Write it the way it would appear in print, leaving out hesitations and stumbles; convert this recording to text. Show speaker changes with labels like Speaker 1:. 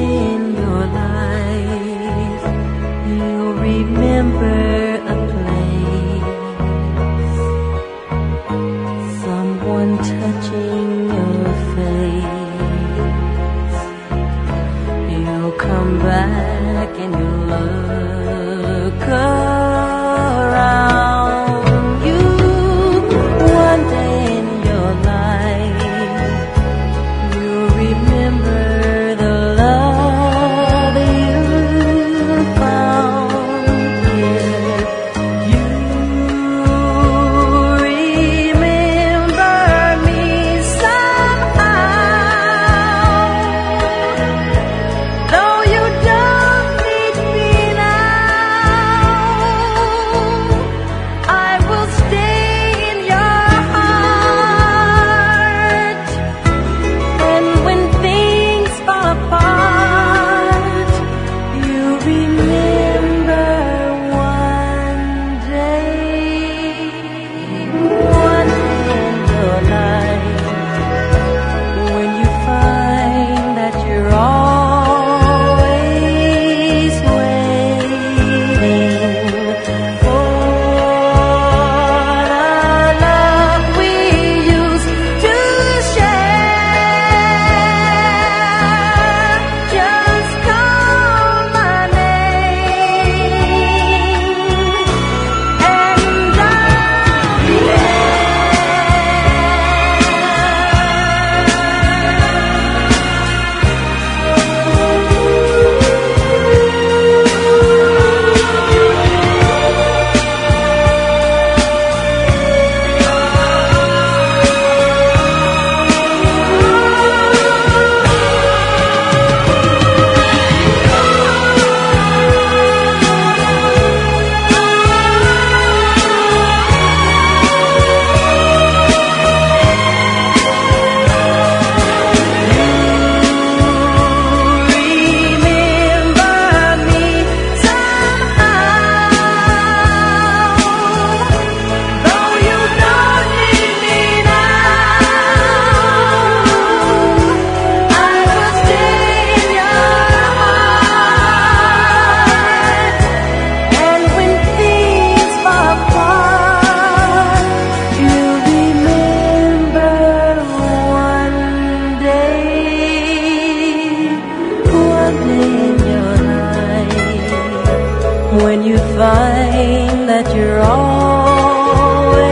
Speaker 1: in your life, you'll remember a place, someone touching your face. You'll come back and you'll look around you. One day in your life, you'll remember the love you found here. You remember me somehow, though you don't need me now. I will stay in your heart, and when things fall apart, you remember one day in your life, when you find that you're always waiting for the love we used to share. Just call my name, and I'll be when you find that you're always